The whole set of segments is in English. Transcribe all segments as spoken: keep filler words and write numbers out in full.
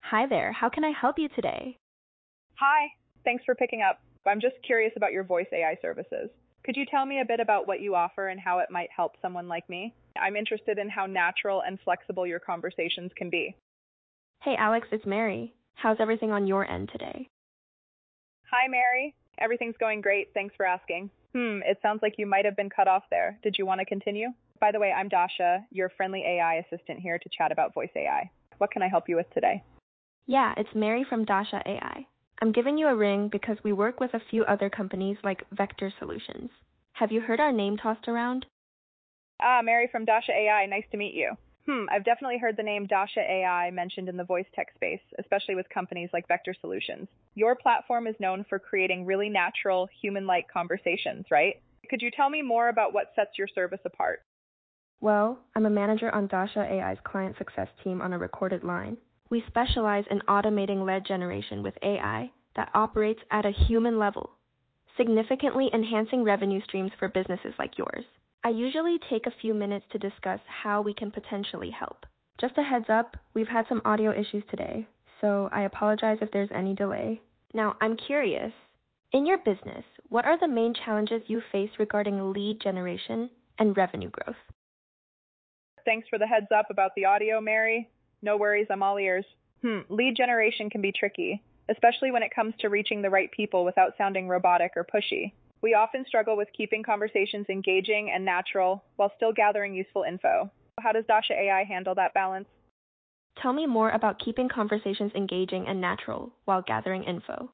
Hi there, how can I help you today? Hi, thanks for picking up. I'm just curious about your voice A I services. Could you tell me a bit about what you offer and how it might help someone like me? I'm interested in how natural and flexible your conversations can be. Hey Alex, it's Mary. How's everything on your end today? Hi, Mary. Everything's going great. Thanks for asking. Hmm, it sounds like you might have been cut off there. Did you want to continue? By the way, I'm Dasha, your friendly A I assistant here to chat about voice A I. What can I help you with today? Yeah, it's Mary from Dasha A I. I'm giving you a ring because we work with a few other companies like Vector Solutions. Have you heard our name tossed around? Ah, Mary from Dasha A I. Nice to meet you. Hmm, I've definitely heard the name Dasha A I mentioned in the voice tech space, especially with companies like Vector Solutions. Your platform is known for creating really natural, human-like conversations, right? Could you tell me more about what sets your service apart? Well, I'm a manager on Dasha A I's client success team on a recorded line. We specialize in automating lead generation with A I that operates at a human level, significantly enhancing revenue streams for businesses like yours. I usually take a few minutes to discuss how we can potentially help. Just a heads up, we've had some audio issues today, so I apologize if there's any delay. Now, I'm curious, in your business, what are the main challenges you face regarding lead generation and revenue growth? Thanks for the heads up about the audio, Mary. No worries, I'm all ears. Hmm, lead generation can be tricky, especially when it comes to reaching the right people without sounding robotic or pushy. We often struggle with keeping conversations engaging and natural while still gathering useful info. How does Dasha A I handle that balance? Tell me more about keeping conversations engaging and natural while gathering info.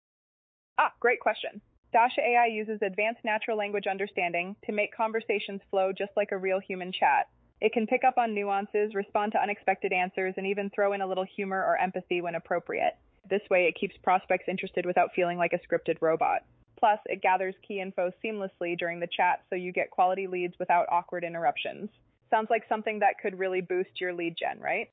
Ah, great question. Dasha A I uses advanced natural language understanding to make conversations flow just like a real human chat. It can pick up on nuances, respond to unexpected answers, and even throw in a little humor or empathy when appropriate. This way, it keeps prospects interested without feeling like a scripted robot. Plus, it gathers key info seamlessly during the chat so you get quality leads without awkward interruptions. Sounds like something that could really boost your lead gen, right?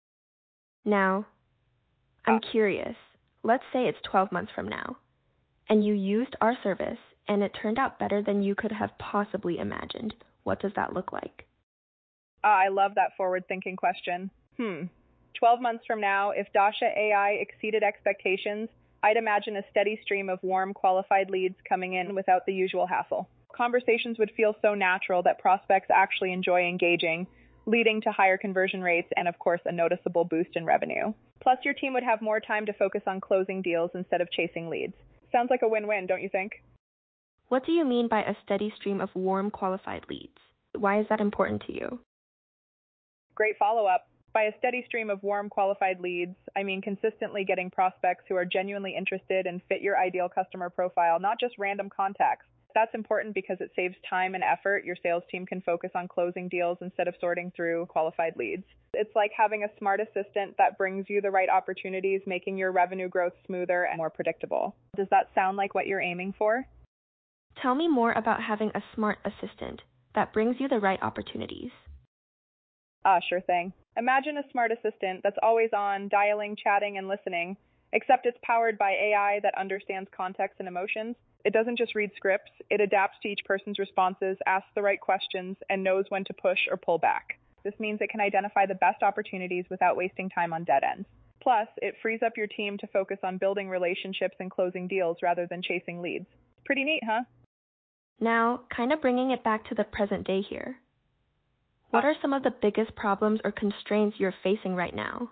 Now, I'm curious. Let's say it's twelve months from now, and you used our service, and it turned out better than you could have possibly imagined. What does that look like? Ah, I love that forward-thinking question. Hmm. twelve months from now, if Dasha A I exceeded expectations, I'd imagine a steady stream of warm, qualified leads coming in without the usual hassle. Conversations would feel so natural that prospects actually enjoy engaging, leading to higher conversion rates and, of course, a noticeable boost in revenue. Plus, your team would have more time to focus on closing deals instead of chasing leads. Sounds like a win-win, don't you think? What do you mean by a steady stream of warm, qualified leads? Why is that important to you? Great follow-up. By a steady stream of warm, qualified leads, I mean consistently getting prospects who are genuinely interested and fit your ideal customer profile, not just random contacts. That's important because it saves time and effort. Your sales team can focus on closing deals instead of sorting through qualified leads. It's like having a smart assistant that brings you the right opportunities, making your revenue growth smoother and more predictable. Does that sound like what you're aiming for? Tell me more about having a smart assistant that brings you the right opportunities. Ah, sure thing. Imagine a smart assistant that's always on, dialing, chatting, and listening, except it's powered by A I that understands context and emotions. It doesn't just read scripts, it adapts to each person's responses, asks the right questions, and knows when to push or pull back. This means it can identify the best opportunities without wasting time on dead ends. Plus, it frees up your team to focus on building relationships and closing deals rather than chasing leads. Pretty neat, huh? Now, kind of bringing it back to the present day here. What are some of the biggest problems or constraints you're facing right now?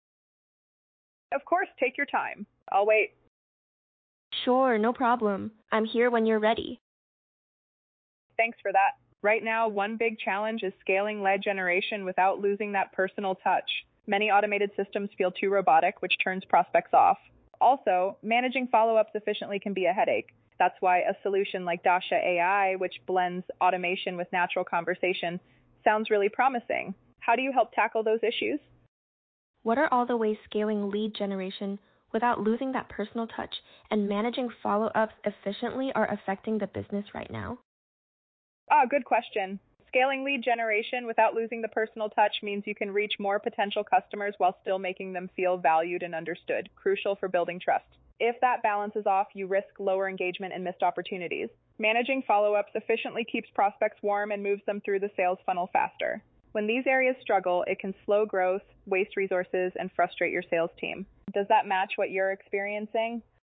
Of course, take your time. I'll wait. Sure, no problem. I'm here when you're ready. Thanks for that. Right now, one big challenge is scaling lead generation without losing that personal touch. Many automated systems feel too robotic, which turns prospects off. Also, managing follow-ups efficiently can be a headache. That's why a solution like Dasha A I, which blends automation with natural conversation, sounds really promising. How do you help tackle those issues? What are all the ways scaling lead generation without losing that personal touch and managing follow-ups efficiently are affecting the business right now? Ah, good question. Scaling lead generation without losing the personal touch means you can reach more potential customers while still making them feel valued and understood, crucial for building trust. If that balance is off, you risk lower engagement and missed opportunities. Managing follow-ups efficiently keeps prospects warm and moves them through the sales funnel faster. When these areas struggle, it can slow growth, waste resources, and frustrate your sales team. Does that match what you're experiencing?